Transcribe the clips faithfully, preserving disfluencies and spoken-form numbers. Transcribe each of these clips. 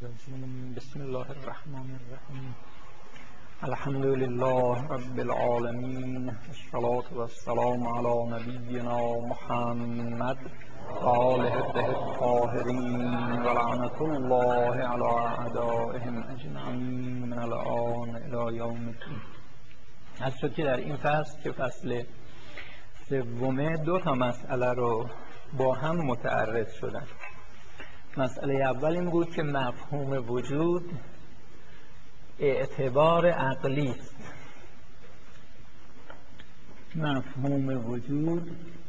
بسم الله الرحمن الرحیم. الحمد لله رب العالمین، الصلاة والسلام علی نبینا محمد و آله الطاهرین و لعنة الله علی اعدائهم اجمعین من الآن الی یوم الدین. از شد که در این فصل که فصل سومه دو تا مسئله رو با هم متعرض شدن. مسئله اول این بود که مفهوم وجود اعتبار عقلی است. مفهوم وجود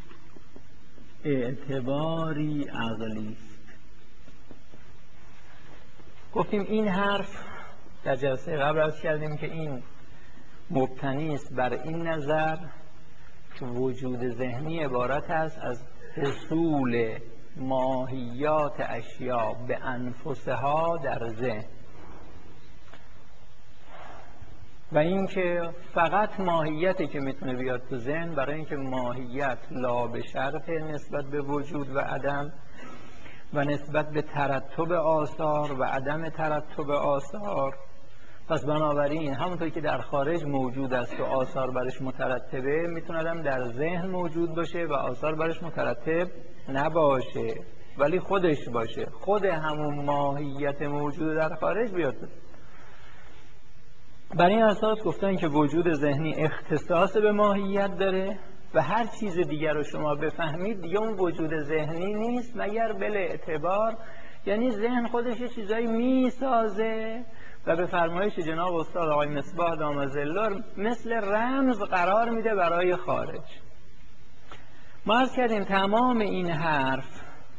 اعتباری عقلی است. گفتیم این حرف در جلسه قبل عرض کردیم که این مبتنی است بر این نظر که وجود ذهنی عبارت است از حصول ماهیات اشیا به انفسها در ذهن و اینکه فقط ماهیتی که میتونه بیاد تو ذهن، برای اینکه ماهیت لا به شرط نسبت به وجود و عدم و نسبت به ترتب آثار و عدم ترتب آثار. پس بنابراین همونطور که در خارج موجود است و آثار برش مترتبه، میتونه هم در ذهن موجود باشه و آثار برش مترتب نباشه ولی خودش باشه، خود همون ماهیت موجود در خارج بیاد. بر این اساس گفتن که وجود ذهنی اختصاص به ماهیت داره و هر چیز دیگر رو شما بفهمید دیگه اون وجود ذهنی نیست مگر بل اعتبار، یعنی ذهن خودش یه چیزایی میسازه و به فرمایش جناب استاد آقای مصباح دام ظله مثل رمز قرار میده برای خارج. ما عرض کردیم تمام این حرف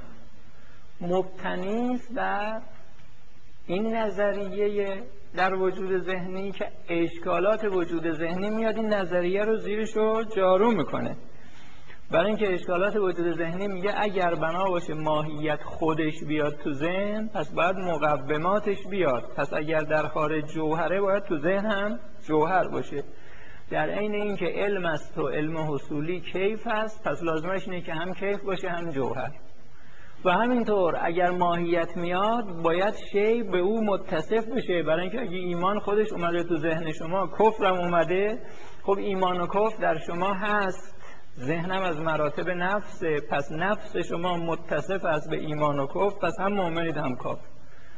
مبتنی است بر این نظریه در وجود ذهنی که اشکالات وجود ذهنی میاد این نظریه رو زیرش رو جارو میکنه. برای اینکه اشکالات وجود ذهنی میگه اگر بنا باشه ماهیت خودش بیاد تو ذهن، پس باید مقوماتش بیاد. پس اگر در خارج جوهره، باید تو ذهن هم جوهر باشه. در عین اینکه علم است و علم حصولی کیف است، پس لازمش اینه که هم کیف باشه هم جوهر. و همینطور اگر ماهیت میاد باید شی به او متصف بشه. برای اینکه اگه ایمان خودش اومده تو ذهن شما، کفرم اومده، خب ایمان و کفر در شما هست، ذهنم از مراتب نفسه، پس نفس شما متصف است به ایمان و کفر، پس هم مؤمنید هم کافر.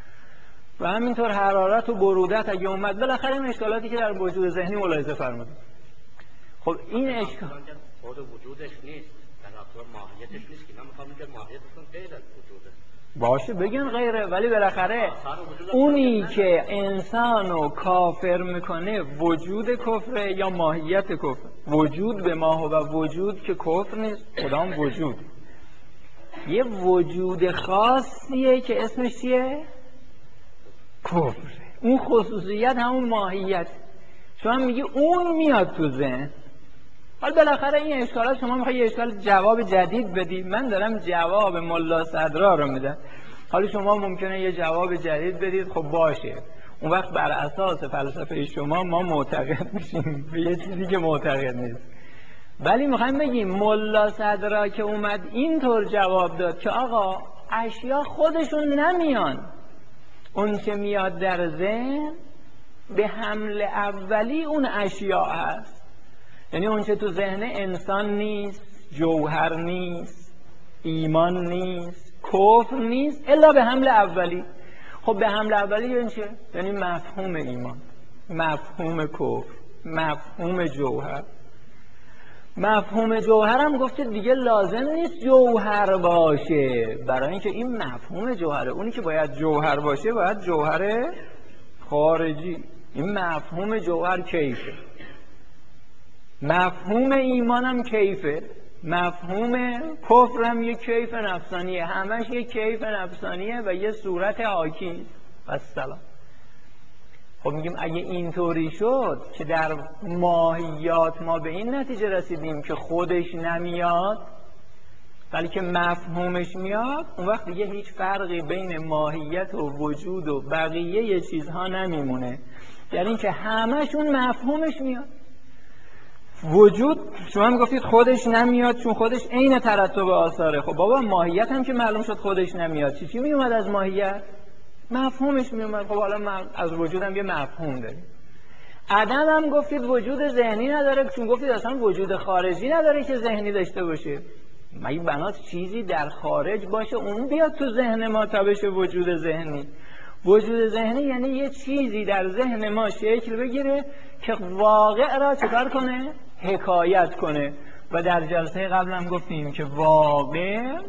و همینطور حرارت و برودت اگه اومد، بالاخره این اشکالاتی که در وجود ذهنی ملاحظه فرمودید. خب این اشکال خود وجودش نیست، در ماهیتش نیست، که من میخوام بگم ماهیتشون غیر از وجوده. باشه بگن غیره، ولی بالاخره اونی که انسانو کافر میکنه وجود کفره یا ماهیت کفر؟ وجود به ماه و وجود که کفر نیست، کدام وجود؟ یه وجود خاصیه که اسمش چیه؟ کفره. اون خصوصیت همون ماهیت. شما میگی اون میاد تو ذهن. حالا بالاخره این اشکالات شما میخوای یه اشکال جواب جدید بدی، من دارم جواب ملا صدرا رو میدم. حالا شما ممکنه یه جواب جدید بدید، خب باشه، اون وقت بر اساس فلسفه شما ما معتقد میشیم به یه چیزی که معتقد نیست. ولی میخوایم بگیم ملا صدرا که اومد اینطور جواب داد که آقا اشیا خودشون نمیان، اون که میاد در ذهن به حمل اولی اون اشیا هست. یعنی اون چه تو ذهن انسان نیست، جوهر نیست، ایمان نیست، کفر نیست، الا به حمل اولی. خب به حمل اولی یعنی چه؟ یعنی مفهوم ایمان، مفهوم کفر، مفهوم جوهر. مفهوم جوهر هم گفته دیگه لازم نیست جوهر باشه، برای اینکه این مفهوم جوهره. اونی که باید جوهر باشه باید جوهر خارجی. این مفهوم جوهر کیفه، مفهوم ایمانم کیفه، مفهوم کفرم یک کیف نفسانیه، همش یک کیف نفسانیه و یه صورت حاکی. السلام. خب میگیم اگه اینطوری شد که در ماهیات ما به این نتیجه رسیدیم که خودش نمیاد بلکه مفهومش میاد، اون وقت دیگه هیچ فرقی بین ماهیت و وجود و بقیه چیزها نمیمونه. یعنی که همشون مفهومش میاد. وجود شما میگفتید خودش نمیاد چون خودش عین ترتب آثاره. خب بابا ماهیت هم که معلوم شد خودش نمیاد، چی چی میومد از ماهیت؟ مفهومش میومد. خب حالا من از وجودم یه مفهوم داریم. عدم هم گفتید وجود ذهنی نداره، چون گفتید اصلا وجود خارجی نداره که ذهنی داشته باشه. مگه بنات چیزی در خارج باشه اون بیاد تو ذهن ما تا بشه وجود ذهنی؟ وجود ذهنی یعنی یه چیزی در ذهن ما شکل بگیره که واقع را چکار کنه؟ حکایت کنه. و در جلسه قبل هم گفتیم که واقع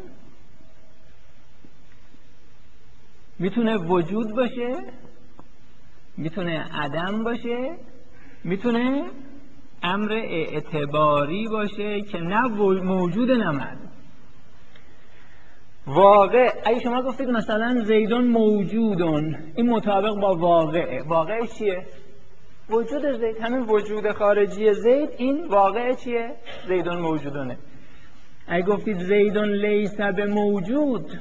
میتونه وجود باشه، میتونه عدم باشه، میتونه امر اعتباری باشه که نه موجود نه معدوم. واقع اگه شما گفتید مثلا زیدون موجودون، این مطابق با واقعه. واقع چیه؟ وجود زید. همین وجود خارجی زید این واقع چیه؟ زیدون موجودونه. اگه گفتید زیدون لیس به موجود،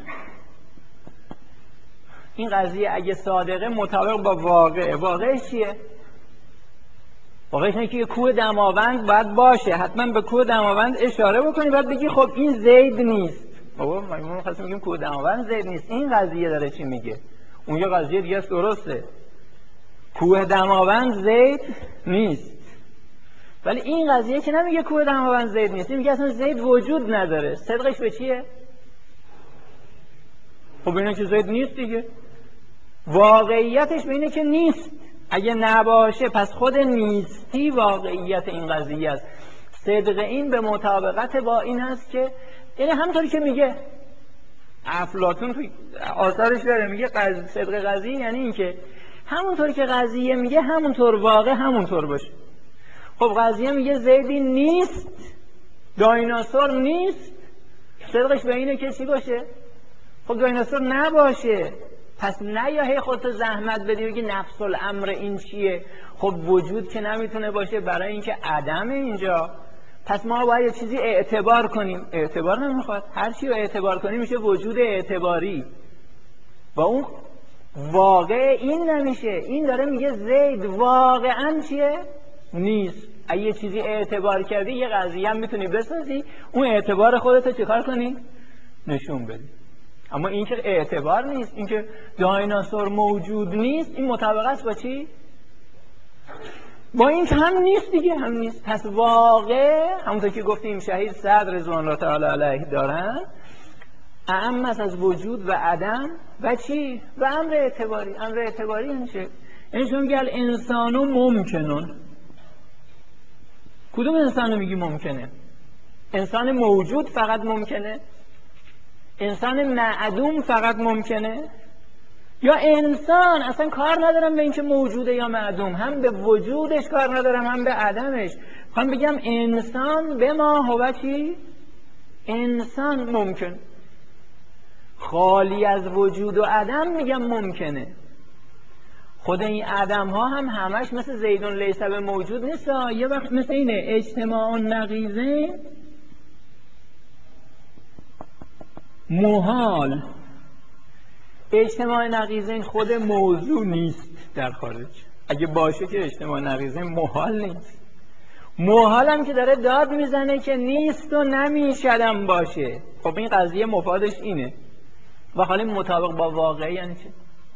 این قضیه اگه صادقه مطابق با واقعه. واقع چیه؟ واقعش اینه که یه کوه دماوند باید باشه، حتما به کوه دماوند اشاره بکنی بعد بگی خب این زید نیست. بابا ما می‌خواستیم بگیم کوه دماوند زید نیست. این قضیه داره چی میگه؟ اون یه قضیه دیگه است. درسته کوه دماوند زید نیست، ولی این قضیه که نمیگه کوه دماوند زید نیست، این میگه اصلا زید وجود نداره. صدقش به چیه؟ خب اینه که زید نیست دیگه. واقعیتش به اینه که نیست. اگه نباشه پس خود نیستی واقعیت این قضیه است. صدق این به مطابقت با این است که یعنی همونطوری که میگه افلاطون تو آثارش داره میگه قضیه صدق قضیه یعنی این که همونطوری که قضیه میگه همونطور واقع همونطور باشه. خب قضیه میگه زیدی نیست، دایناسور نیست، صدقش به اینه که چی باشه؟ خب دایناسور نباشه. پس نه یا هی خودت زحمت بدی بگی نفس الامر این چیه. خب وجود که نمیتونه باشه برای اینکه عدم اینجا. پس ما باید یه چیزی اعتبار کنیم. اعتبار نمیخواد. هر چی رو اعتبار کنیم میشه وجود اعتباری و اون واقع این نمیشه. این داره میگه زید واقعا چیه؟ نیست. اگه یه چیزی اعتبار کردی یه قضیه هم میتونی بسازی، اون اعتبار خودت چه کار کنی؟ نشون بدی. اما این که اعتبار نیست، این که دایناسور موجود نیست، این مطابق است با چی؟ با این که هم نیست دیگه، هم نیست. پس واقع همونطور که گفتیم شهید صدر رضوان الله تعالی علیه دارن اعم است از وجود و عدم و چی؟ و امر اعتباری. امر اعتباری یعنی چه؟ یعنی شما میگه الانسانو ممکنون. کدوم انسانو میگی ممکنه؟ انسان موجود فقط ممکنه؟ انسان معدوم فقط ممکنه؟ یا انسان اصلا کار ندارم به اینکه موجوده یا معدوم، هم به وجودش کار ندارم هم به عدمش. خواهم بگم انسان به ما هو چی؟ انسان ممکن. خالی از وجود و عدم میگم ممکنه. خود این عدم ها هم همش مثل زیدون لیس به موجود نیست. یه وقت مثل اینه اجتماع نقیضه محال. اجتماع نقیضین خود موضوع نیست در خارج. اگه باشه که اجتماع نقیضین محال نیست. محال هم که داره داد میزنه که نیست و نمیشدم باشه. خب این قضیه مفادش اینه. و حالا مطابق با واقعی یعنی چه؟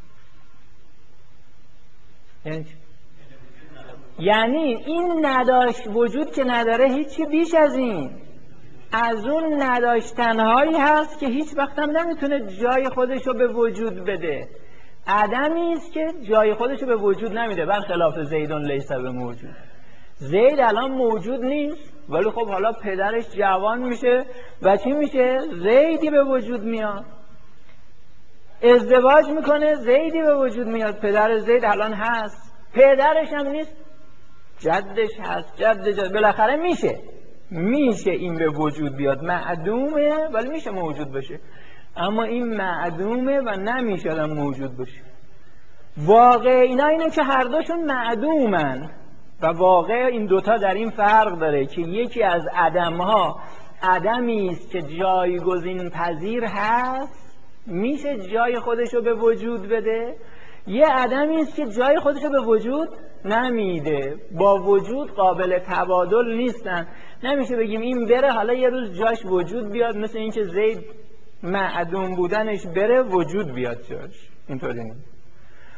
یعنی چه؟ یعنی این نداشت وجود که نداره هیچی بیش از این. از اون نداشتنهایی هست که هیچ وقت هم نمیتونه جای خودشو به وجود بده. عدمی است که جای خودشو به وجود نمیده، برخلاف زیدون لیس به موجود. زید الان موجود نیست ولی خب حالا پدرش جوان میشه و چی میشه؟ زیدی به وجود میاد. ازدواج میکنه زیدی به وجود میاد. پدر زید الان هست، پدرش هم نیست، جدش هست، جد جد. بالاخره میشه میشه این به وجود بیاد. معدومه ولی میشه موجود بشه. اما این معدومه و نمیشه الان موجود بشه. واقع اینا اینه که هر دوشون معدومن و واقع این دوتا در این فرق داره که یکی از عدمها عدمی است که جایگزین پذیر هست، میشه جای خودشو به وجود بده. یه عدمی است که جای خودشو به وجود نمیده، با وجود قابل تبادل نیستن. نمیشه بگیم این بره حالا یه روز جاش وجود بیاد، مثل اینکه زید معدوم بودنش بره وجود بیاد جاش. اینطوری نیست.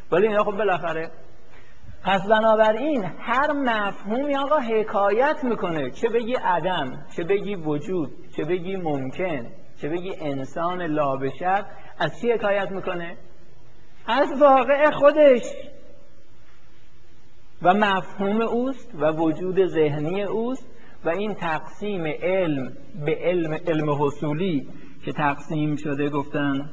ولی اینا خب بالاخره. پس بنابراین هر مفهومی آقا حکایت میکنه، چه بگی عدم، چه بگی وجود، چه بگی ممکن، چه بگی انسان لابشر، از چی حکایت میکنه؟ از واقع خودش و مفهوم اوست و وجود ذهنی اوست. و این تقسیم علم به علم علم حصولی که تقسیم شده گفتن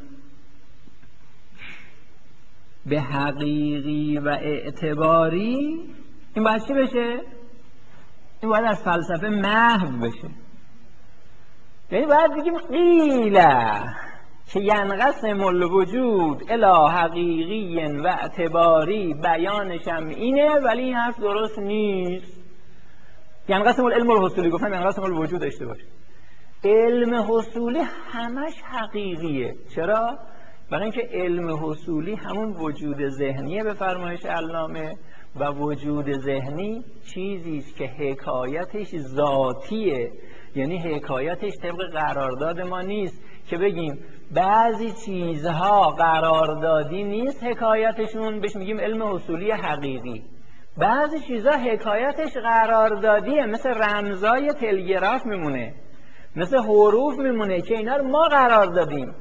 به حقیقی و اعتباری، این باید چی بشه؟ این باید از فلسفه محو بشه. یعنی باید بگیم قیله که ینقسم الوجود الی حقیقی و اعتباری، بیانشم اینه ولی این حرف درست نیست. ینقسم العلم الحصولی، گفتم ینقسم الوجود اشتباه. علم حصولی همش حقیقیه. چرا؟ برای اینکه علم حصولی همون وجود ذهنیه به فرمایش علامه، و وجود ذهنی چیزی است که حکایتش ذاتیه، یعنی حکایتش طبق قرارداد ما نیست که بگیم بعضی چیزها قراردادی نیست حکایتشون، بهش میگیم علم حصولی حقیقی. بعضی چیزها حکایتش قراردادیه، مثل رمزای تلگراف میمونه، مثل حروف میمونه که اینا رو ما قرار دادیم.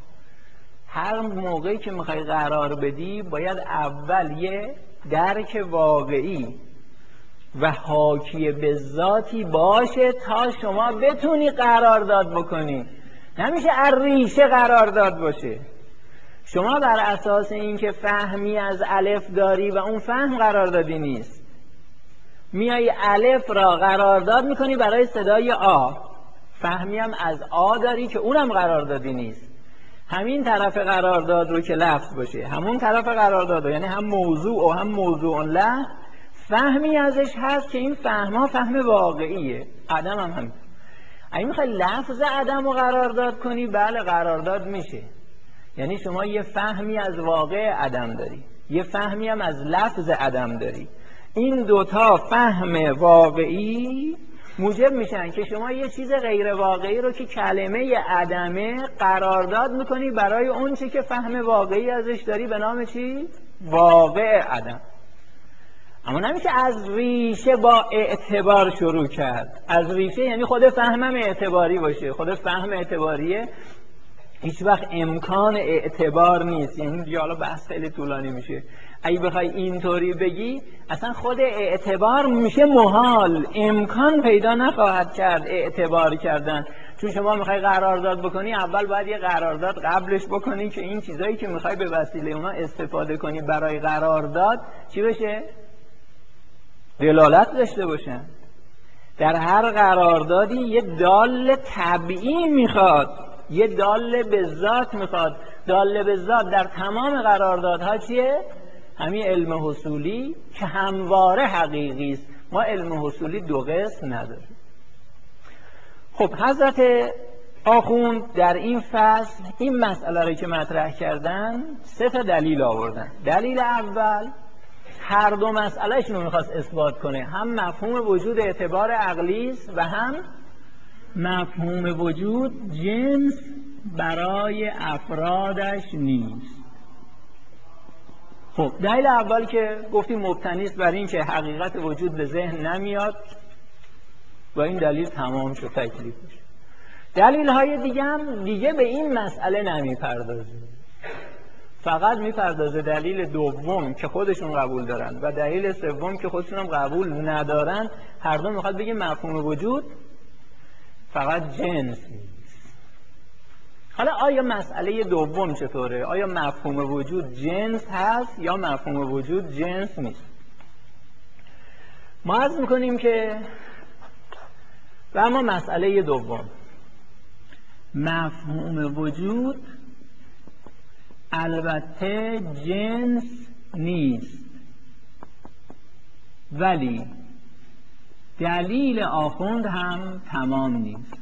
هر موقعی که میخوای قرار بدی باید اول یه درک واقعی و حاکی به ذاتی باشه تا شما بتونی قرارداد بکنی. نمیشه ریشه قرارداد باشه. شما بر اساس اینکه فهمی از الف داری و اون فهم قراردادی نیست، میای الف را قرارداد میکنی برای صدای آ، فهمی هم از آ داری که اونم قراردادی نیست. همین طرف قرارداد رو که لفظ باشه، همون طرف قرارداد رو، یعنی هم موضوع و هم موضوع له، فهمی ازش هست که این فهم ها فهم واقعیه. عدم هم هم اگه میخوای لفظ عدم رو قرارداد کنی، بله قرارداد میشه. یعنی شما یه فهمی از واقع عدم داری، یه فهمی هم از لفظ عدم داری. این دوتا فهم واقعی موجب میشن که شما یه چیز غیر واقعی رو که کلمه عدمه قرارداد میکنی برای اون چی که فهم واقعی ازش داری به نام چی؟ واقع عدم. اما نمیشه از ریشه با اعتبار شروع کرد. از ریشه یعنی خود فهمم اعتباری باشه. خود فهم اعتباریه، هیچ وقت امکان اعتبار نیست. یعنی دیگه حالا بحث خیلی طولانی میشه. اگه بخوای اینطوری بگی اصلا خود اعتبار میشه محال، امکان پیدا نخواهد کرد اعتبار کردن. چون شما میخوای قرارداد بکنی، اول باید یه قرارداد قبلش بکنی که این چیزایی که میخوای به وسیله اونا استفاده کنی برای قرارداد چی بشه؟ دلالت داشته باشن. در هر قراردادی یه دال طبعی میخواد، یه دال به ذات میخواد. دال به ذات در تمام قراردادها چیه؟ همین علم حصولی که همواره حقیقی است. ما علم حصولی دو قسم نداریم. خب حضرت آخوند در این فصل این مسئله رو که مطرح کردن سه تا دلیل آوردن. دلیل اول هر دو مسئلهشون رو میخواست اثبات کنه، هم مفهوم وجود اعتبار عقلی است و هم مفهوم وجود جنس برای افرادش نیست. خب دلیل اول که گفتیم مبتنی است بر این که حقیقت وجود به ذهن نمیاد و این دلیل تمام شد، تکلیفش. دلیل های دیگه هم دیگه به این مسئله نمیپردازه، فقط میپردازه دلیل دوم که خودشون قبول دارن و دلیل سوم که خودشون هم قبول ندارن. هر دو میخواد بگه مفهوم وجود فقط جنس نیست. حالا آیا مسئله دوم چطوره؟ آیا مفهوم وجود جنس هست یا مفهوم وجود جنس نیست؟ ما عرض میکنیم که و اما مسئله دوم، مفهوم وجود البته جنس نیست، ولی دلیل آخوند هم تمام نیست.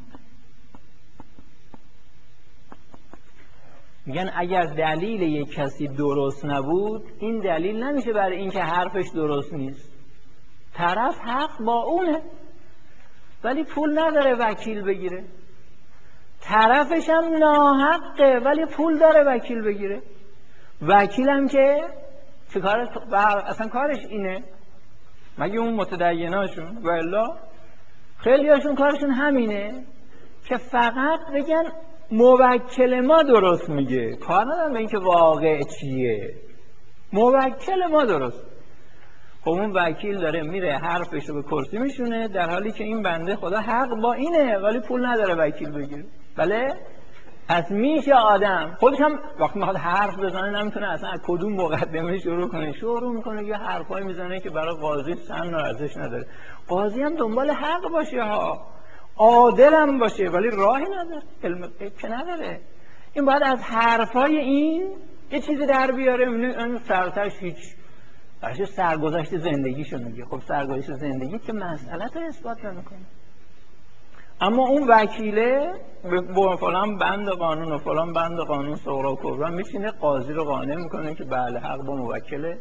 میگن اگر دلیل یک کسی درست نبود، این دلیل نمیشه برای اینکه حرفش درست نیست. طرف حق با اونه ولی پول نداره وکیل بگیره، طرفش هم ناحقه ولی پول داره وکیل بگیره. وکیل هم که چه کار اصلا کارش اینه؟ مگه اون متدیناشون؟ و الا خیلی هاشون کارشون همینه که فقط بگن موکل ما درست میگه، کار ندارن به این که واقع چیه. موکل ما درست. خب اون وکیل داره میره حرفش رو به کرسی میشونه، در حالی که این بنده خدا حق با اینه ولی پول نداره وکیل بگیره. بله؟ پس میشه آدم خودش هم وقتی میخواد حرف بزنه نمیتونه اصلا از کدوم مقدمه شروع کنه، شروع میکنه یه حرفایی میزنه که برای قاضی سن و ارزش نداره. قاضی هم دنبال حق باشه ها، عادل هم باشه، ولی راهی نداره، علم که نداره. این باید از حرفای این یه چیزی در بیاره. این سرتش هیچ باشه سرگذشت زندگیشو میگه. خب سرگذشت زندگی که مسئله رو اثبات نمیکنه. اما اون وکیله به فلان بند قانون و فلان بند قانون صغرا و کبرا میشینه قاضی رو قانع میکنه که بله حق با موکل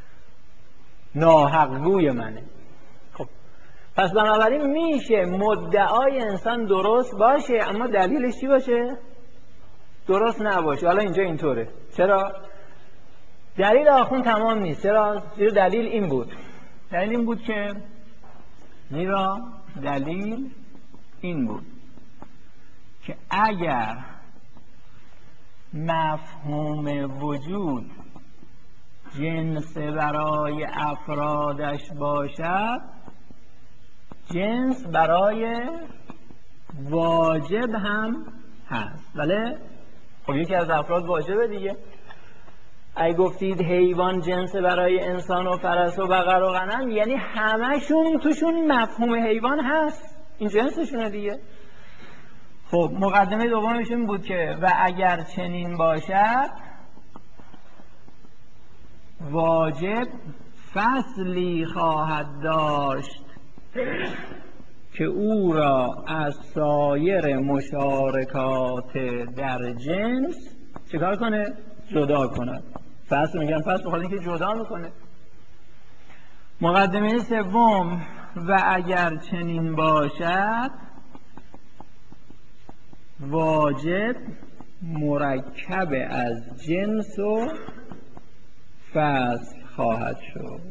ناحقگوی منه. خب پس بنابراین میشه مدعای انسان درست باشه اما دلیلش چی باشه؟ درست نباشه. حالا اینجا اینطوره. چرا؟ دلیل آخون تمام نیست. چرا؟ زیرا دلیل این بود. دلیل این بود که زیرا دلیل این بود که اگر مفهوم وجود جنس برای افرادش باشد، جنس برای واجب هم هست. بله؟ خب یکی از افراد واجبه دیگه. اگه گفتید حیوان جنس برای انسان و فرس و بقر و غنم، یعنی همشون توشون مفهوم حیوان هست، این جنسشونه دیگه. خب مقدمه دومش این بود که و اگر چنین باشد واجب فصلی خواهد داشت که او را از سایر مشارکات در جنس چیکار کنه؟ جدا کنه. فصل میگن فصل بخواد اینکه جدا میکنه. مقدمه سوم و اگر چنین باشد واجب مرکب از جنس و فصل خواهد شد.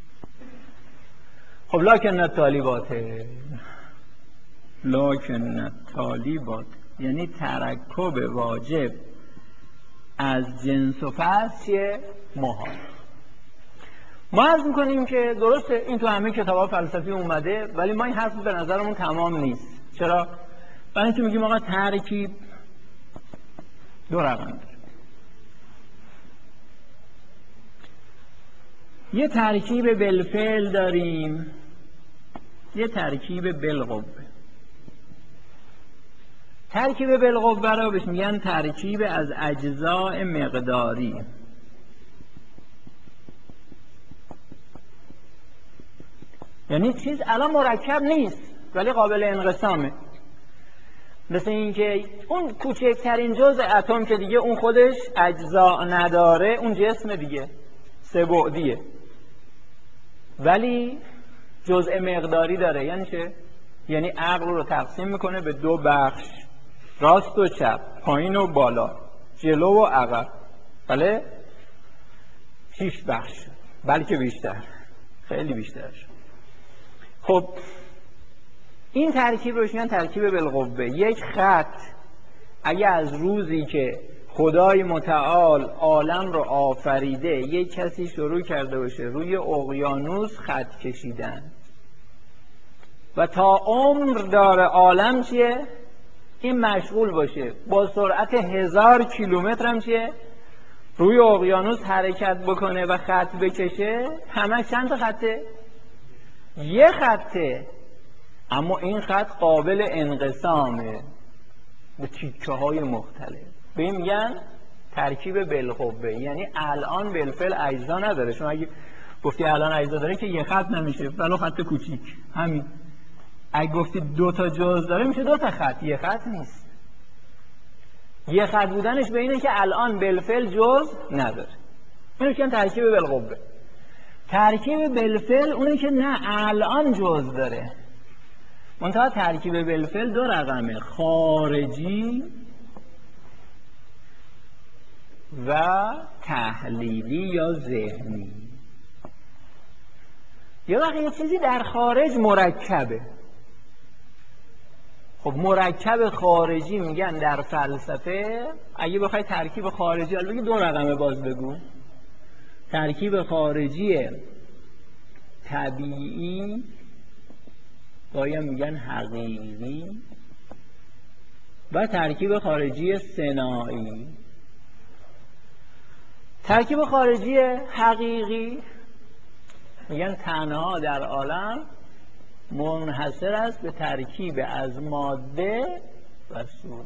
خب لکن الطالبات، لکن الطالبات یعنی ترکب واجب از جنس و فصل چیه؟ محال. ما عرض میکنیم که درسته این تو همه کتاب‌ها فلسفی اومده، ولی ما این حرف به نظرمون تمام نیست. چرا؟ برای اینکه میگیم آقا ترکیب دو رقم داره. یه ترکیب بالفعل داریم، یه ترکیب بالقوه. ترکیب بالقوه رو بهش میگن ترکیب از اجزاء مقداری. یعنی چیز الان مرکب نیست ولی قابل انقسامه. مثل اینکه اون کوچکترین جزء اتم که دیگه اون خودش اجزا نداره، اون جسم دیگه سه بعدیه ولی جزء مقداری داره. یعنی چه؟ یعنی عقل رو تقسیم میکنه به دو بخش، راست و چپ، پایین و بالا، جلو و عقب. بله؟ شش بخش، بلکه بیشتر، خیلی بیشتر. خب این ترکیب رو میگن ترکیب بالقوه. یک خط اگه از روزی که خدای متعال عالم رو آفریده یک کسی شروع کرده باشه روی اقیانوس خط کشیدن و تا عمر داره عالم چیه؟ این مشغول باشه با سرعت هزار کیلومتر هم چیه؟ روی اقیانوس حرکت بکنه و خط بکشه، همه چند تا خطه؟ یه خطه. اما این خط قابل انقسامه به تیکه های مختلف. به این میگن ترکیب بالقوه. یعنی الان بالفعل اجزا نداره. شما اگه گفتی الان اجزا داره که یه خط نمیشه ولو خط کوچیک. همین اگه گفتی دو تا جزء داره میشه دو تا خط، یه خط نیست. یه خط بودنش به اینه که الان بالفعل جزء نداره. اینو میگن ترکیب بالقوه. ترکیب بالفعل اونه که نه الان جزء داره. منتها ترکیب بالفعل دو رقمه، خارجی و تحلیلی یا ذهنی. یه وقت یه چیزی در خارج مرکبه. خب مرکب خارجی میگن در فلسفه، اگه بخوای ترکیب خارجی حالا بگی دو رقمه باز بگو، ترکیب خارجی طبیعی باید میگن حقیقی و ترکیب خارجی صناعی. ترکیب خارجی حقیقی میگن تنها در عالم منحصر است به ترکیب از ماده و صورت.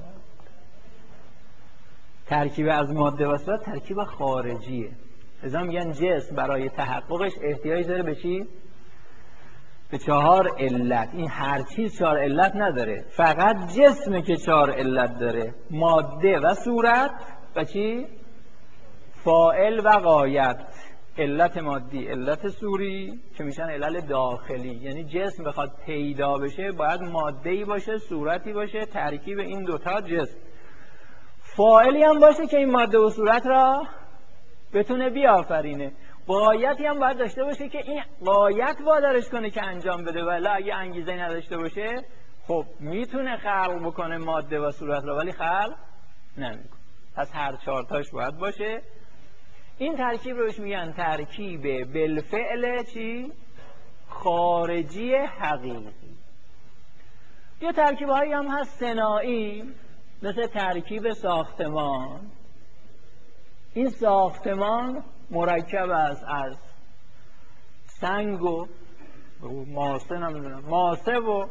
ترکیب از ماده و صورت ترکیب خارجیه. لذا میگن جسم برای تحققش احتیاج داره به چی؟ به چهار علت. این هر چیز چهار علت نداره، فقط جسمه که چهار علت داره: ماده و صورت و چی؟ فاعل و غایت. علت مادی، علت صوری که میشن علل داخلی. یعنی جسم بخواد پیدا بشه باید ماده‌ای باشه، صورتی باشه، ترکیب این دوتا جسم. فاعلی هم باشه که این ماده و صورت را بتونه بیافرینه. غایتی هم باید داشته باشه که این غایت وادارش کنه که انجام بده، ولی اگه انگیزه نداشته باشه خب میتونه خلق بکنه ماده و صورت را ولی خلق نمیکنه. پس هر چهار تاش باید باشه. این ترکیب روش میگن ترکیب بالفعل چی؟ خارجی حقیقی. یه ترکیب هایی هم هست صناعی، مثل ترکیب ساختمان. این ساختمان مرکب است از سنگ و ماسه، نمیدونم ماسه و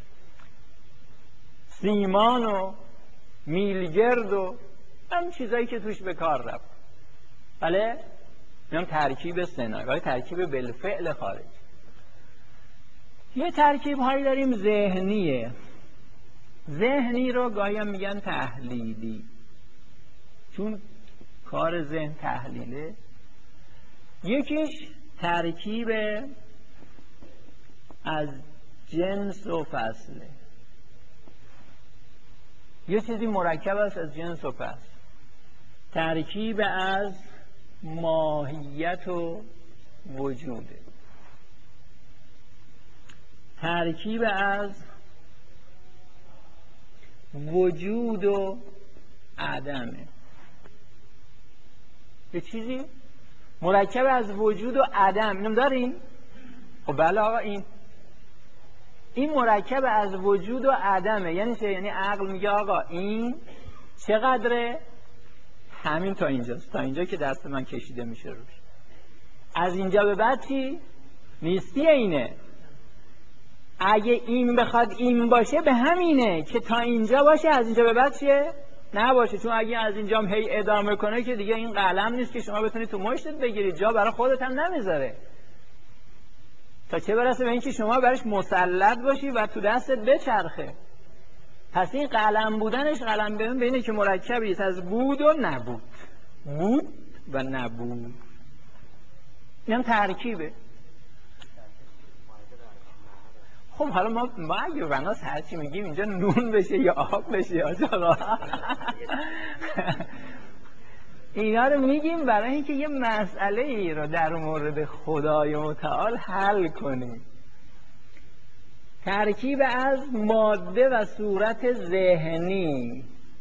سیمان و میلگرد و هم چیزایی که توش به کار رفت. بله؟ میگم ترکیب صناعی ولی ترکیب بالفعل خارجی. یه ترکیب هایی داریم ذهنیه. ذهنی رو گاهی هم میگن تحلیلی، چون کار ذهن تحلیله. یکیش ترکیب از جنس و فصله. یه چیزی مرکب است از جنس و فصل. ترکیب از ماهیت و وجوده. ترکیب از وجود و عدمه. یه چیزی مرکب از وجود و عدم. اینم داریم؟ خب بله آقا، این این مرکب از وجود و عدمه. یعنی چه؟ یعنی عقل میگه آقا این چقدره؟ همین تا اینجاست، تا اینجا که دست من کشیده میشه روش. از اینجا به بعد چی؟ نیستی اینه. اگه این بخواد این باشه به همینه که تا اینجا باشه، از اینجا به بعد چیه؟ نباشه. چون اگه از اینجا هم هی ادامه کنه که دیگه این قلم نیست که شما بتونید تو مشتت بگیرید، جا برای خودت هم نمیذاره. تا چه برسه به اینکه شما برش مسلط باشی و تو دستت بچرخه. پس این قلم بودنش قلم ببین بینه که مرکبی است از بود و نبود. بود و نبود. این هم ترکیبه. خب حالا ما ما اگه بناس هرچی میگیم اینجا نون بشه یا آب بشه یا آقا اینا رو میگیم برای اینکه یه مسئله ای رو در مورد خدای متعال حل کنیم. ترکیب از ماده و صورت ذهنی.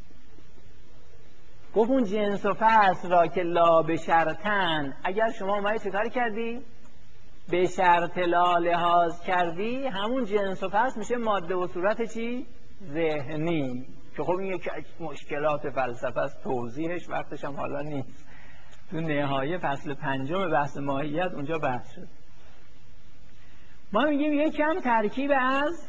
گفت اون جنس و فصل را که لا بشرطن، اگر شما اومدی چه کار کردی؟ به شرط لا لحاظ کردی، همون جنس و فصل میشه ماده و صورت چی؟ ذهنی. که خب این یکی از مشکلات فلسفه است، توضیحش وقتش هم حالا نیست. تو نهایه فصل پنجم بحث ماهیت اونجا بحث شد. ما میگیم یک کم ترکیب از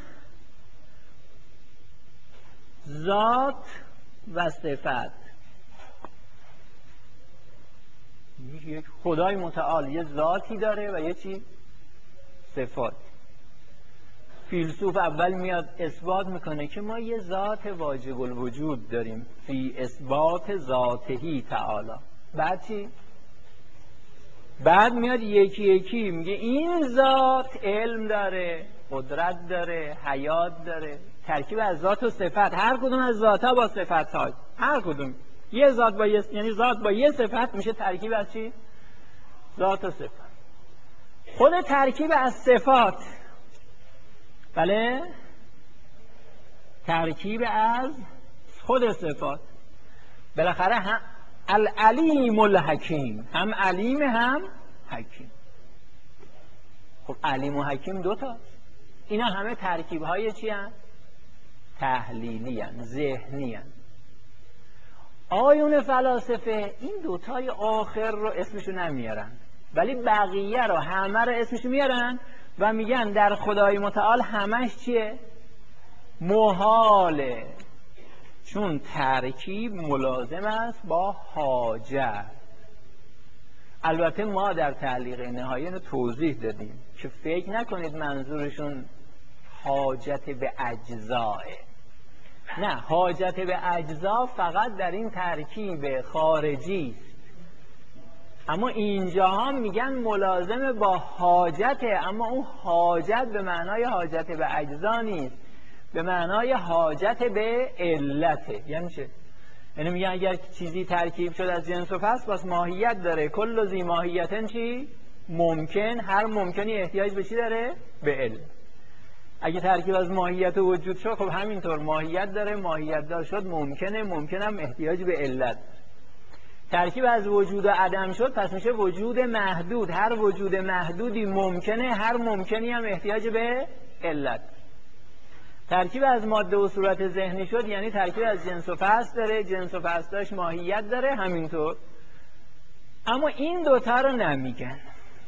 ذات و صفت. یک خدای متعال یه ذاتی داره و یه چی؟ صفات. فیلسوف اول میاد اثبات میکنه که ما یه ذات واجب الوجود داریم، فی اثبات ذاتهی تعالی. بعد چی؟ بعد میاد یکی یکی میگه این ذات علم داره، قدرت داره، حیات داره. ترکیب از ذات و صفت. هر کدوم از ذاتها با صفت ها، هر کدوم یه ذات با یه، یعنی ذات با یه صفت میشه ترکیب از چی؟ ذات و صفت. خود ترکیب از صفات، بله، ترکیب از خود صفات، بالاخره هم العلیم الحکیم، هم علیم هم حکیم. خب علیم و حکیم دوتا، اینا همه ترکیب های چی هن؟ تحلیلی هن، ذهنی هن. آیون فلاسفه این دوتای آخر رو اسمشو نمیارن، ولی بقیه رو همه رو اسمشو میارن و میگن در خدای متعال همش چیه؟ محاله، چون ترکیب ملازم است با حاجت. البته ما در تعلیق نهایی رو توضیح دادیم که فکر نکنید منظورشون حاجت به اجزاه، نه، حاجت به اجزا فقط در این ترکیب خارجی است، اما اینجا هم میگن ملازم با حاجته، اما اون حاجت به معنای حاجت به اجزا نیست، به معنای حاجت به علته. یعنی چه؟ یعنی میگن اگر چیزی ترکیب شد از جنس و فصل پس ماهیت داره، کل ذی ماهیتن چی؟ ممکن، هر ممکنی احتیاج به چی داره؟ به علت. اگه ترکیب از ماهیت و وجود شد خب همینطور ماهیت داره، ماهیت دار شد ممکنه، ممکنم احتیاج به علت. ترکیب از وجود و عدم شد پس میشه وجود محدود، هر وجود محدودی ممکنه، هر ممکنی هم احتیاج به علت. ترکیب از ماده و صورت ذهنی شد یعنی ترکیب از جنس و فصل داره، جنس و فصلش ماهیت داره، همینطور. اما این دوتا رو نمیگن.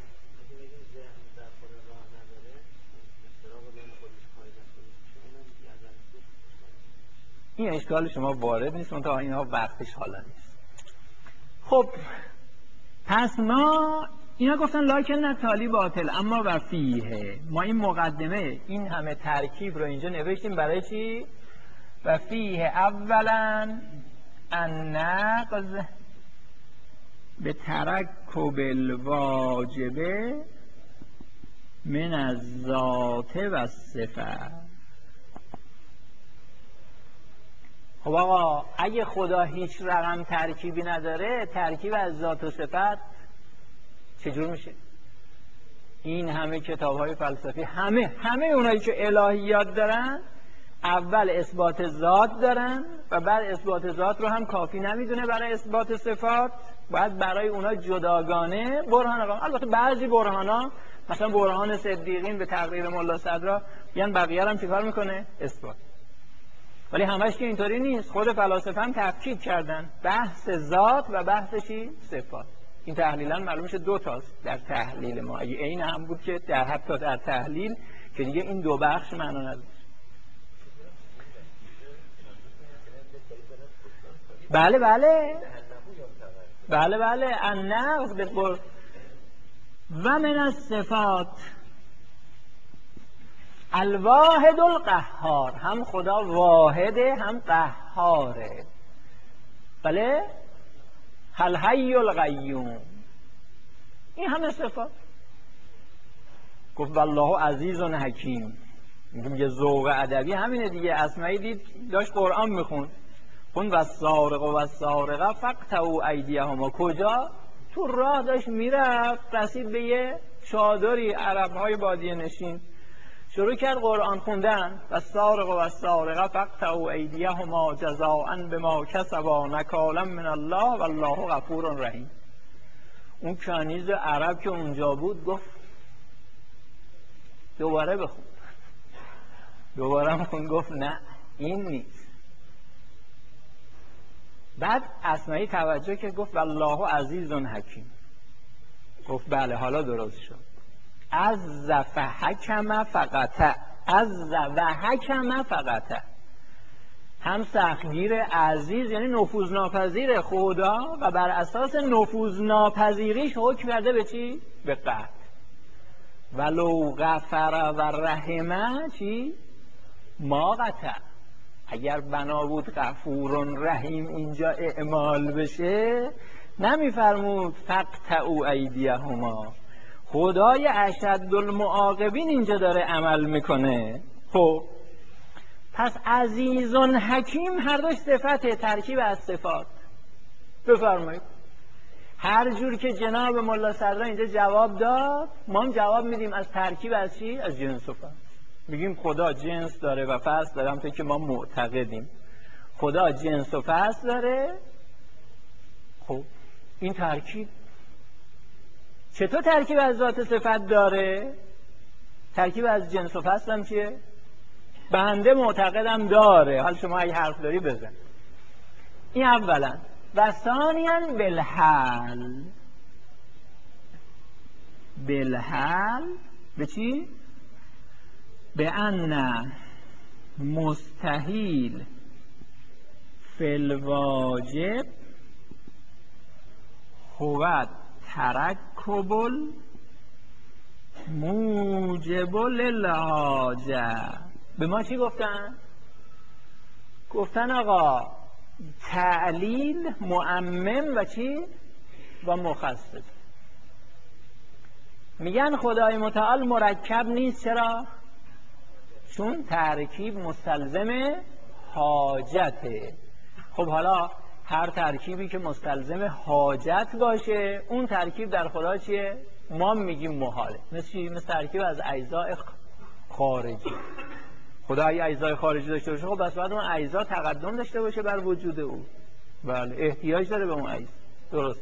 این اشکال شما وارد نیست، منتها اینها وقتش حالا نیست. خب پس ما اینا گفتن لکن تالی باطل اما و فیه، ما این مقدمه این همه ترکیب رو اینجا نوشتیم برای چی؟ و فیه اولا النقض به ترکب الواجبه من الذات و صفت. خب آقا اگه خدا هیچ رقم ترکیبی نداره، ترکیب از ذات و صفت چجور میشه؟ این همه کتاب های فلسفی، همه همه اونایی که الهیات دارن اول اثبات ذات دارن و بعد اثبات ذات رو هم کافی نمیدونه برای اثبات صفات، باید برای اونا جداگانه برهان آقا. البته بعضی برهانا مثلا برهان صدیقین به تقریر ملا صدرا یعنی بقیه هم چیکار میکنه؟ اثبات. ولی همش که اینطوری نیست، خود فلاسفه هم تفکیک کردن بحث ذات و بحث چی؟ صفات. این تحلیلا معلوم میشه دو تاست در تحلیل ما، اگه این هم بود که در حتی در تحلیل که دیگه این دو بخش معنا نداره. بله بله بله بله النقض به قول و من الصفات الواحد القهار، هم خدا واحده هم قهاره. بله الحی القیوم، این همه صفات. گفت والله عزیز و حکیم، میگه ذوق ادبی همینه دیگه. اسمعی دید داشت قرآن میخوند، خون و سارق و سارقه فقطعوا ایدیهما، کجا؟ تو راه داشت میرفت، رسید به یه چادری عربهای بادیه نشین، شروع کرد قرآن خوندن و سارق و سارقه فقطعوا ایدیهما جزاء بما کسبا نکالا من الله والله غفور رحیم. اون کنیز عرب که اونجا بود گفت دوباره بخون، دوباره بخون، گفت نه این نیست. بعد اسمعی توجه که گفت والله عزیز حکیم، گفت بله حالا درست شد. عز فحکم فقطع، عز و حکم فقطع، هم سختگیر عزیز یعنی نفوذناپذیر خدا و بر اساس نفوذناپذیریش حکم کرده به چی؟ به قطع. ولو غفر و رحمه چی؟ ما قطع. اگر بنا بود غفور رحیم اینجا اعمال بشه نمیفرمود فقطعوا ایدیهما. خدای اشد المعاقبین اینجا داره عمل میکنه. خب پس عزیز حکیم هر دوش صفته، ترکیب از صفات. بفرمایید. هر جور که جناب ملا صدرا اینجا جواب داد، ما هم جواب میدیم از ترکیب از چی؟ از جنس و فصل. میگیم خدا جنس داره و فصل داره، همونطور که ما معتقدیم خدا جنس و فصل داره. خب این ترکیب چطور ترکیب از ذات صفت داره؟ ترکیب از جنس و فصل هم چیه؟ بنده معتقدم داره. حالا شما اگه حرف داری بزن. این اولا. و ثانیاً بالحل. بالحل به چی؟ به ان مستحیل فی الواجب هو ترکب موجب للحاجه. به ما چی گفتن؟ گفتن آقا تعلیل معمم و چی؟ و مخصص. میگن خدای متعال مرکب نیست. چرا؟ چون ترکیب مستلزم حاجته. خب حالا هر ترکیبی که مستلزم حاجت باشه اون ترکیب در خدا چیه؟ ما میگیم محاله. مثل چی؟ مثل ترکیب از اجزاء خارجی. خدا اگه اجزای خارجی داشته باشه خب بس باید اون اجزا تقدم داشته باشه بر وجود او. بله احتیاج داره به اون اجزا. درست.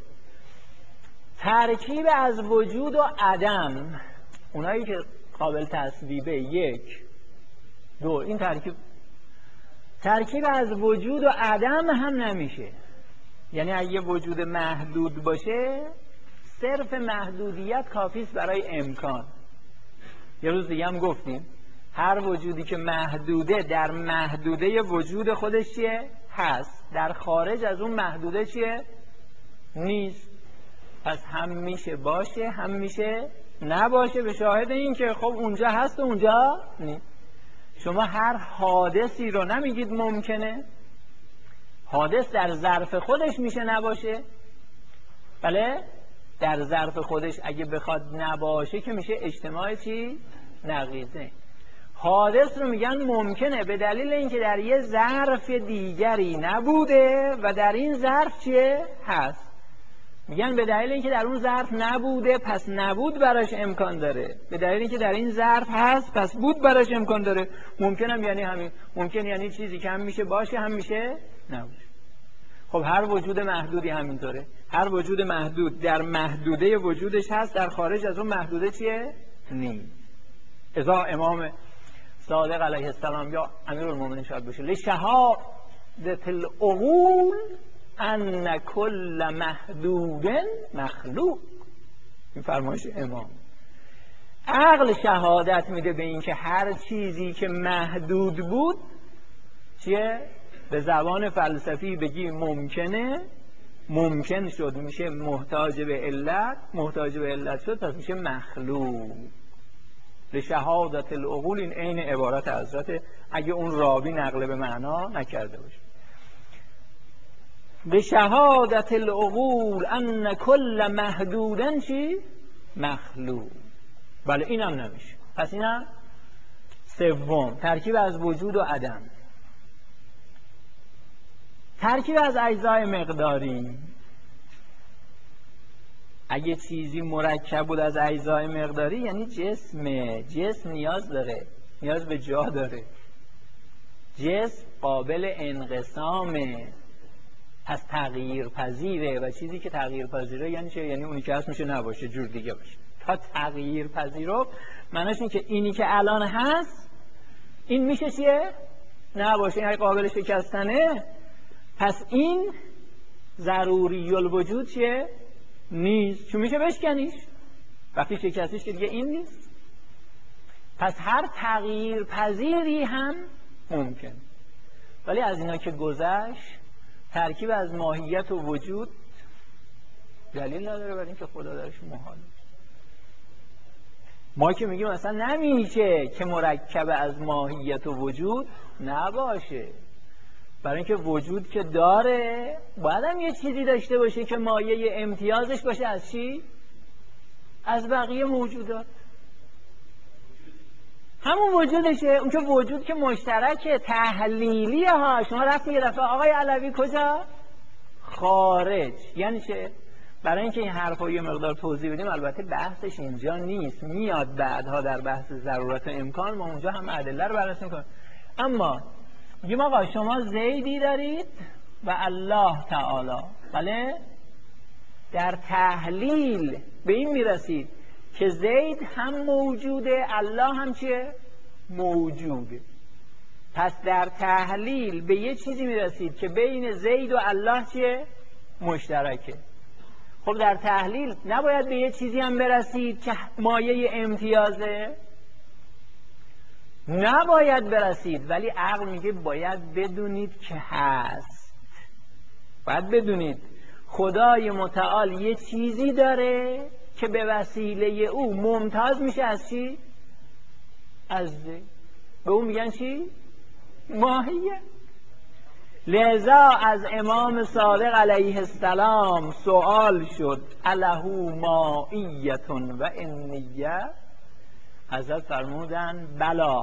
ترکیب از وجود و عدم، اونایی که قابل تصویبه، یک دو، این ترکیب ترکیب از وجود و عدم هم نمیشه. یعنی اگه وجود محدود باشه صرف محدودیت کافی است برای امکان. یه روز دیگه هم گفتیم هر وجودی که محدوده در محدوده وجود خودش چیه؟ هست. در خارج از اون محدوده چیه؟ نیست. پس هم میشه باشه هم میشه نباشه، به شاهد این که خب اونجا هست و اونجا نیست. شما هر حادثی رو نمیگید ممکنه. حادث در ظرف خودش میشه نباشه. بله؟ در ظرف خودش اگه بخواد نباشه که میشه اجتماع چی؟ نقیضه. حادث رو میگن ممکنه به دلیل اینکه در یه ظرف دیگری نبوده و در این ظرف چیه؟ هست. میگن به دلیل اینکه در اون ظرف نبوده پس نبود براش امکان داره. به دلیل اینکه در این ظرف هست پس بود براش امکان داره. ممکنم یعنی همین. ممکن یعنی چیزی که هم میشه باشه هم میشه نباشه. خب هر وجود محدودی همینطوره. هر وجود محدود در محدوده وجودش هست، در خارج از اون محدوده چیه؟ نیست. ازا امام صادق علیه السلام یا امیرالمومنین شاید باشه لشهادة العقول ان کل محدود مخلوق. این فرمایش امام. عقل شهادت میده به این که هر چیزی که محدود بود چیه؟ به زبان فلسفی بگی ممکنه، ممکن شد میشه محتاج به علت، محتاج به علت شد پس میشه مخلوق. لشهادة العقول این عین عبارت حضرت اگه اون راوی نقل به معنا نکرده باشه. لشهادة العقول ان کل محدودن چی؟ مخلوق. بله اینم نمیشه. پس اینم سوم، ترکیب از وجود و عدم. ترکیب از اجزای مقداری. اگه چیزی مرکب بود از اجزای مقداری یعنی جسمه. جسم نیاز داره، نیاز به جا داره. جسم قابل انقسامه، پس تغییر پذیره و چیزی که تغییر پذیره یعنی چه؟ یعنی اونی که هست میشه نباشه، جور دیگه باشه. تا تغییر پذیره معنیش این که اینی که الان هست این میشه چیه؟ نباشه. این قابل شکستنه پس این ضروری الوجود چیه؟ نیست. چون میشه بشکنیش. وقتی شکستیش که دیگه این نیست. پس هر تغییر پذیری هم ممکن. ولی از اینا که گذشت ترکیب از ماهیت و وجود دلیل نداره برای اینکه خدا درش محاله. ما که میگیم اصلا نمیشه که مرکب از ماهیت و وجود نباشه. برای اینکه وجود که داره باید هم یه چیزی داشته باشه که مایه امتیازش باشه از چی؟ از بقیه موجودات. همون وجودشه. اون که وجود که مشترکه، تحلیلیه ها. شما رفتی یه دفعه آقای علوی کجا؟ خارج. یعنی چه؟ برای اینکه این حرفا یه مقدار توضیح بدیم، البته بحثش اینجا نیست، میاد بعدها در بحث ضرورت و امکان، ما اونجا هم ادله رو بررسی می‌کنیم. اما میگیم آقا شما زیدی دارید و الله تعالی، بله، در تحلیل به این میرسید که زید هم موجوده، الله هم چیه؟ موجوده. پس در تحلیل به یه چیزی میرسید که بین زید و الله چیه؟ مشترکه. خب در تحلیل نباید به یه چیزی هم برسید که مایه امتیازه؟ نباید برسید، ولی عقل میگه باید بدونید که هست. باید بدونید خدای متعال یه چیزی داره که به وسیله او ممتاز میشه از چی؟ از زید. به اون میگن چی؟ ماهیه. لذا از امام صادق علیه السلام سوال شد اله مائیتون و انیه، حضرت فرمودن بلا.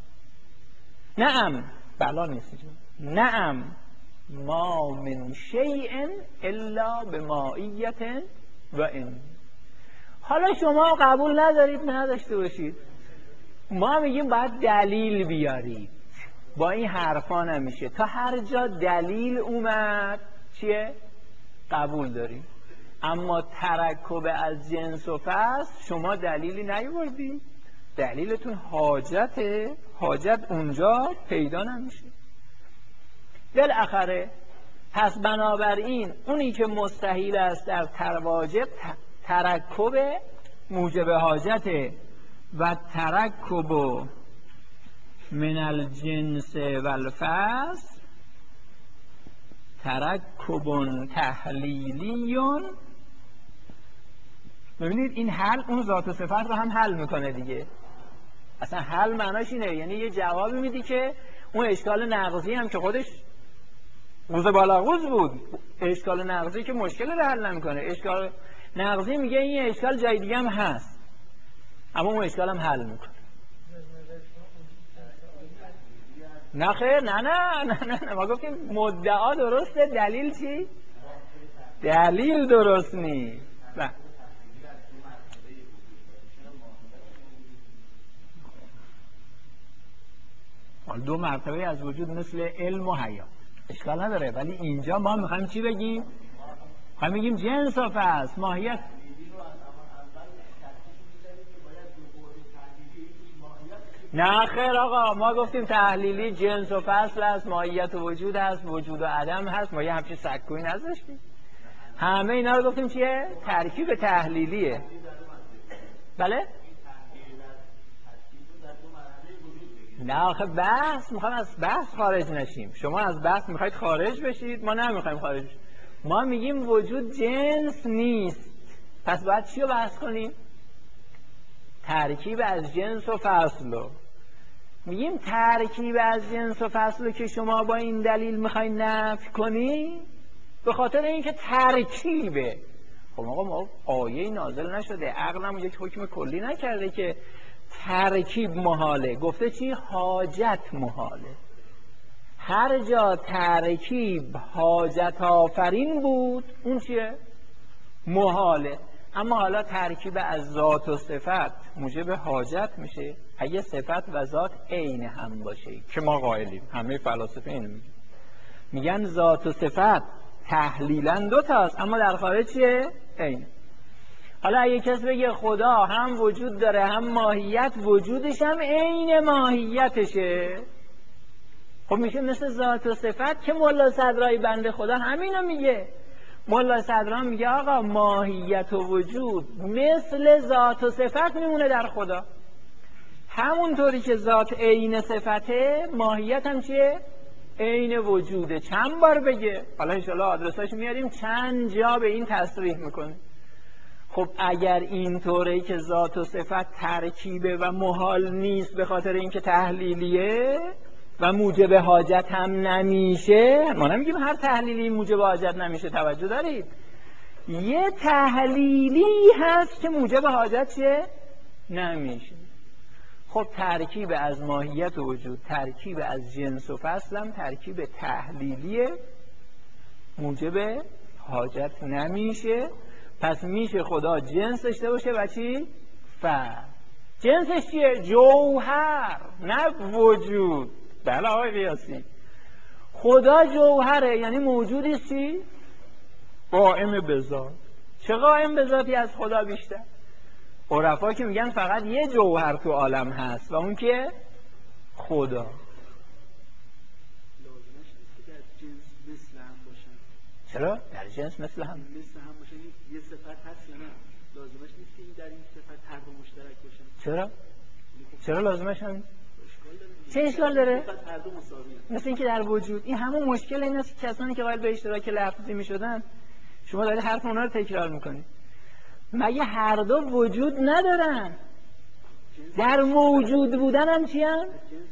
نعم، بلا نیست، نعم ما من شیء الا بمائیت و ان. حالا شما قبول ندارید نداشته باشید، ما میگیم باید دلیل بیارید. با این حرفا نمیشه، تا هر جا دلیل اومد چیه؟ قبول داریم. اما ترکب از جنس و فصل شما دلیلی نیاوردید، دلیلتون حاجته، حاجت اونجا پیدا نمیشه. بالاخره پس بنابراین اونی که مستحیل است در ترواجب ترکب موجب حاجته و ترکب من الجنس و الفصل ترکب تحلیلیون. ببینید این حل اون ذات و صفت رو هم حل میکنه دیگه. اصلا حل معناش اینه، یعنی یه جوابی میدی که اون اشکال نقضی هم که خودش قوز بالا قوز بود، اشکال نقضی که مشکل رو حل نمیکنه. اشکال نقضی میگه این اشکال جای دیگه هم هست، اما اون اشکال هم حل میکنه. نه خیر، نه نه نه نه, نه. ما گفتیم مدعا درسته، دلیل چی؟ دلیل درست نیست. نه دو مرتبه از وجود مثل علم و حیات اشکال نداره، ولی اینجا ما میخوایم چی بگیم؟ میخوایم بگیم جنس و فصل، ماهیت. نه خیر آقا، ما گفتیم تحلیلی جنس و فصل هست، ماهیت و وجود هست، وجود و عدم هست، ما یه همچین سکویی نذاشتیم. همه اینا رو گفتیم چیه؟ ترکیب تحلیلیه. بله؟ نه آخه بحث، میخوایم از بحث خارج نشیم. شما از بحث میخواید خارج بشید، ما نمیخوایم خارج بشیم. ما میگیم وجود جنس نیست، پس باید چی رو بحث کنیم؟ ترکیب از جنس و فصل رو. میگیم ترکیب از جنس و فصل رو که شما با این دلیل میخواید نفی کنی به خاطر اینکه ترکیبه. خب آقا ما آیه نازل نشده، عقلم یک حکم کلی نکرده که ترکیب محاله، گفته چی؟ حاجت محاله. هر جا ترکیب حاجت آفرین بود اون چیه؟ محاله. اما حالا ترکیب از ذات و صفت موجب حاجت میشه اگه صفت و ذات عین هم باشه، که ما قائلیم، همه فلاسفه اینو میگن. میگن ذات و صفت تحلیلا دو تاست اما در خارج چیه؟ عین. حالا اگه کس بگه خدا هم وجود داره هم ماهیت، وجودش هم عین ماهیتشه، خب میشه مثل ذات و صفت که ملا صدرای بنده خدا همینو میگه. ملا صدران میگه آقا ماهیت و وجود مثل ذات و صفت میمونه در خدا، همونطوری که ذات عین صفته، ماهیت هم چیه؟ عین وجوده. چند بار بگه؟ حالا انشاءالله آدرساش میاریم، چند جا به این تصریح میکنه. خب اگر اینطوره که ذات و صفت ترکیبه و محال نیست به خاطر اینکه تحلیلیه و موجب حاجت هم نمیشه، ما نمیگیم هر تحلیلی موجب حاجت نمیشه، توجه دارید، یه تحلیلی هست که موجب حاجت چیه؟ نمیشه. خب ترکیب از ماهیت و وجود، ترکیب از جنس و فصل هم ترکیب تحلیلیه موجب حاجت نمیشه. پس میشه خدا جنس داشته باشه و چی؟ فرد. جنسش چیه؟ جوهر، نه وجود. بله آقای قیاسی، خدا جوهره، یعنی موجودی چی؟ قائم به ذات. چه قائم به ذاتی از خدا بیشتر؟ عرفا که میگن فقط یه جوهر تو عالم هست و اون که خدا. چرا؟ در جنس مثل هم مثل هم باشه، یه صفت هست یا نه؟ لازمش نیست که این در این صفت هر دو مشترک باشن. چرا؟ چرا لازمش هم؟ چه اشکال داره؟ هر دو مساویه. مثل اینکه در وجود این همون مشکل این است که کسانی که قائل به اشتراک لفظی میشدن، شما دارید حرف اونها رو تکرار میکنید. مگه هر دو وجود ندارن؟ در موجود بودن هم چی هم؟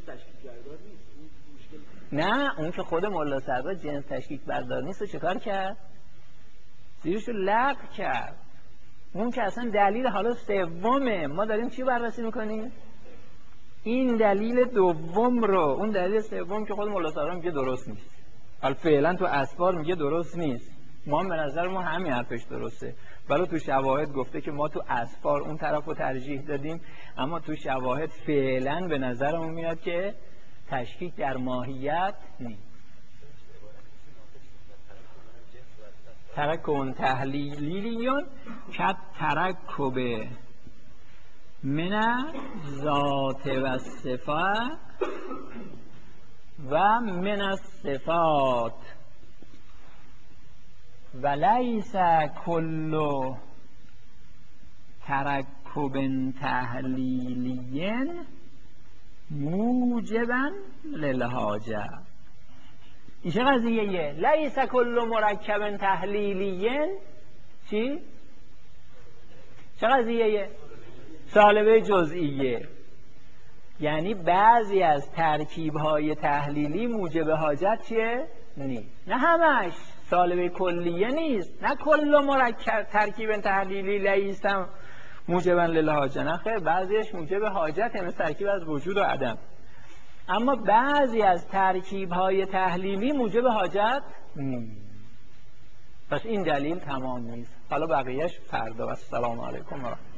نه، اون که خود مولا صدرا جنس تشکیک بردار نیست و چه کار کرد؟ زیرشو لغو کرد. اون که اصلا دلیل حالا سومه. ما داریم چی بررسی میکنیم؟ این دلیل دوم رو. اون دلیل سوم که خود مولا صدرا میگه درست نیست، حالا فعلا تو اسفار میگه درست نیست. ما هم به نظر ما همین حرفش درسته، ولی تو شواهد گفته که ما تو اسفار اون طرف رو ترجیح دادیم، اما تو شواهد فعلا به نظرمون میاد که تشکیک در ماهیت نیست. ترکون تحلیلیون کت ترکب من ذات و صفات و من الصفات و لیس کل ترکب تحلیلی موجبا للحاجه. این چه قضیه یه؟ لیس کل مرکب تحلیلی چی؟ چه قضیه یه؟ سالبه جزئیه، یعنی بعضی از ترکیب‌های تحلیلی موجب حاجت چیه؟ نیست. نه همش. سالبه کلیه نیست. نه کل مرکب ترکیب تحلیلی لیس هم موجبا للحاجه. نه خیر، بعضیش موجب حاجت، یعنی ترکیب از وجود و عدم. اما بعضی از ترکیب‌های تحلیلی موجب حاجت نیست. پس این دلیل تمام نیست. حالا بقیهش فردا. و السلام علیکم و رحمت الله.